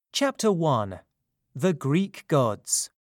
Chapter 1. The Greek Gods.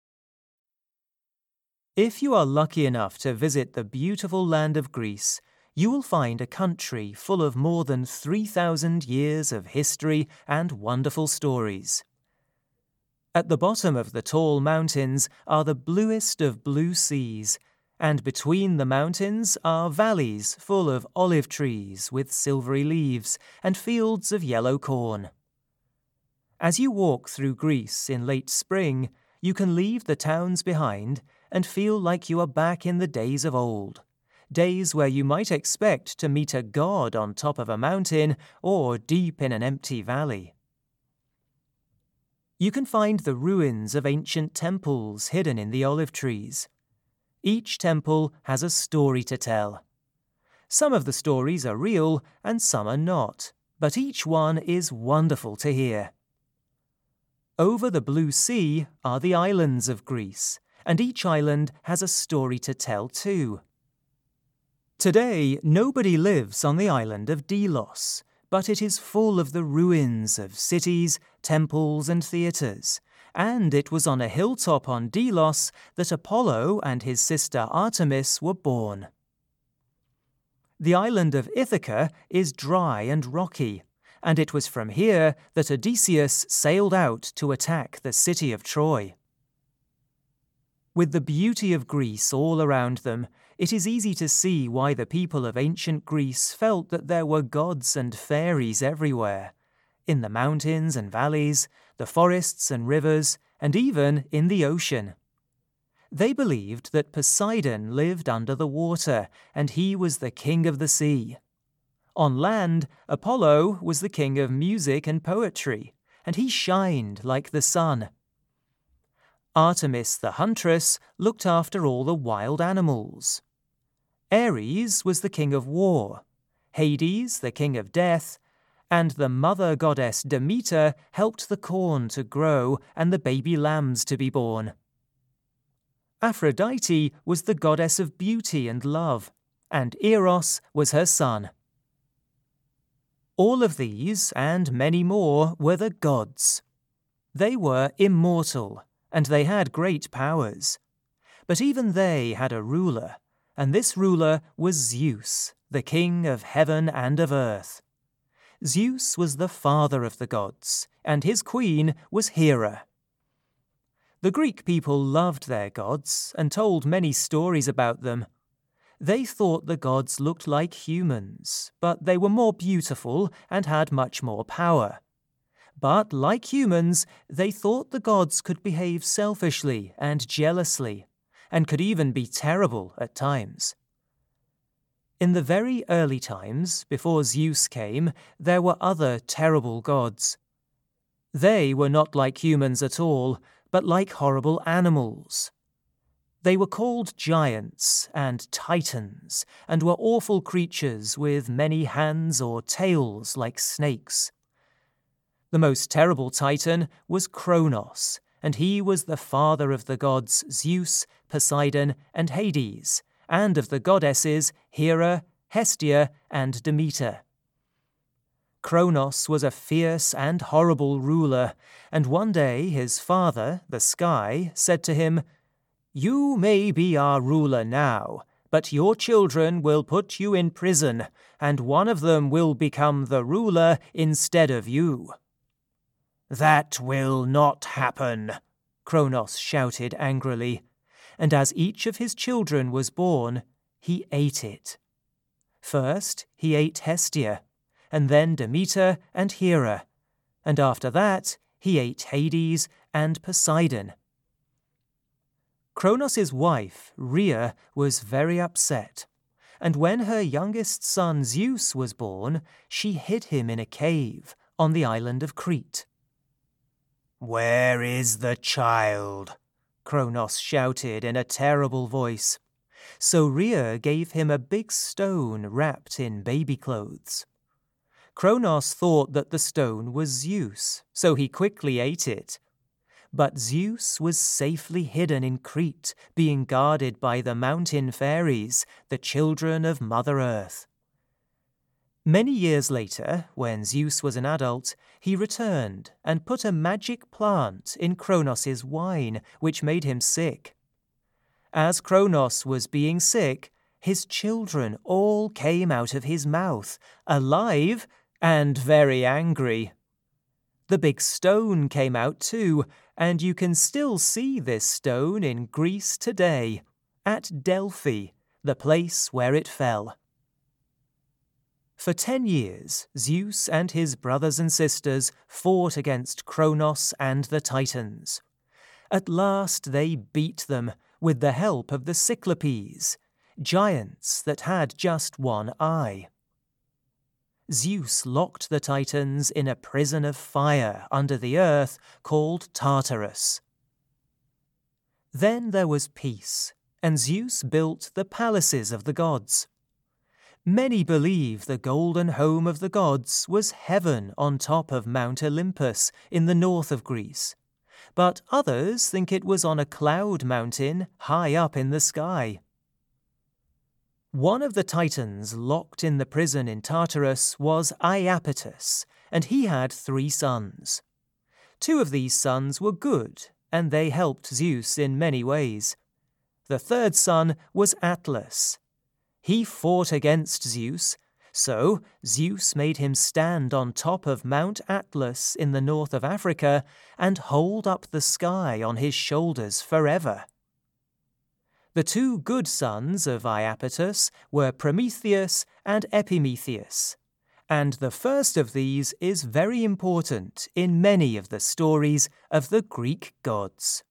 If you are lucky enough to visit the beautiful land of Greece, you will find a country full of more than 3,000 years of history and wonderful stories. At the bottom of the tall mountains are the bluest of blue seas, and between the mountains are valleys full of olive trees with silvery leaves and fields of yellow corn. As you walk through Greece in late spring, you can leave the towns behind and feel like you are back in the days of old, days where you might expect to meet a god on top of a mountain or deep in an empty valley. You can find the ruins of ancient temples hidden in the olive trees. Each temple has a story to tell. Some of the stories are real and some are not, but each one is wonderful to hear. Over the blue sea are the islands of Greece, and each island has a story to tell too. Today, nobody lives on the island of Delos, but it is full of the ruins of cities, temples, and theatres, and it was on a hilltop on Delos that Apollo and his sister Artemis were born. The island of Ithaca is dry and rocky, and it was from here that Odysseus sailed out to attack the city of Troy. With the beauty of Greece all around them, it is easy to see why the people of ancient Greece felt that there were gods and fairies everywhere, in the mountains and valleys, the forests and rivers, and even in the ocean. They believed that Poseidon lived under the water, and he was the king of the sea. On land, Apollo was the king of music and poetry, and he shined like the sun. Artemis the huntress looked after all the wild animals. Ares was the king of war, Hades the king of death, and the mother goddess Demeter helped the corn to grow and the baby lambs to be born. Aphrodite was the goddess of beauty and love, and Eros was her son. All of these, and many more, were the gods. They were immortal, and they had great powers. But even they had a ruler, and this ruler was Zeus, the king of heaven and of earth. Zeus was the father of the gods, and his queen was Hera. The Greek people loved their gods and told many stories about them. They thought the gods looked like humans, but they were more beautiful and had much more power. But like humans, they thought the gods could behave selfishly and jealously, and could even be terrible at times. In the very early times, before Zeus came, there were other terrible gods. They were not like humans at all, but like horrible animals. They were called giants and titans, and were awful creatures with many hands or tails like snakes. The most terrible titan was Kronos, and he was the father of the gods Zeus, Poseidon, and Hades, and of the goddesses Hera, Hestia, and Demeter. Kronos was a fierce and horrible ruler, and one day his father, the sky, said to him, "You may be our ruler now, but your children will put you in prison, and one of them will become the ruler instead of you." "That will not happen," Kronos shouted angrily, and as each of his children was born, he ate it. First, he ate Hestia, and then Demeter and Hera, and after that, he ate Hades and Poseidon. Kronos' wife, Rhea, was very upset, and when her youngest son Zeus was born, she hid him in a cave on the island of Crete. "Where is the child?" Kronos shouted in a terrible voice. So Rhea gave him a big stone wrapped in baby clothes. Kronos thought that the stone was Zeus, so he quickly ate it. But Zeus was safely hidden in Crete, being guarded by the mountain fairies, the children of Mother Earth. Many years later, when Zeus was an adult, he returned and put a magic plant in Kronos' wine, which made him sick. As Kronos was being sick, his children all came out of his mouth, alive and very angry. The big stone came out too, and you can still see this stone in Greece today, at Delphi, the place where it fell. For 10 years, Zeus and his brothers and sisters fought against Kronos and the Titans. At last they beat them with the help of the Cyclopes, giants that had just one eye. Zeus locked the Titans in a prison of fire under the earth called Tartarus. Then there was peace, and Zeus built the palaces of the gods. Many believe the golden home of the gods was heaven on top of Mount Olympus in the north of Greece, but others think it was on a cloud mountain high up in the sky. One of the Titans locked in the prison in Tartarus was Iapetus, and he had 3 sons. 2 of these sons were good, and they helped Zeus in many ways. The 3rd son was Atlas. He fought against Zeus, so Zeus made him stand on top of Mount Atlas in the north of Africa and hold up the sky on his shoulders forever. The 2 good sons of Iapetus were Prometheus and Epimetheus, and the first of these is very important in many of the stories of the Greek gods.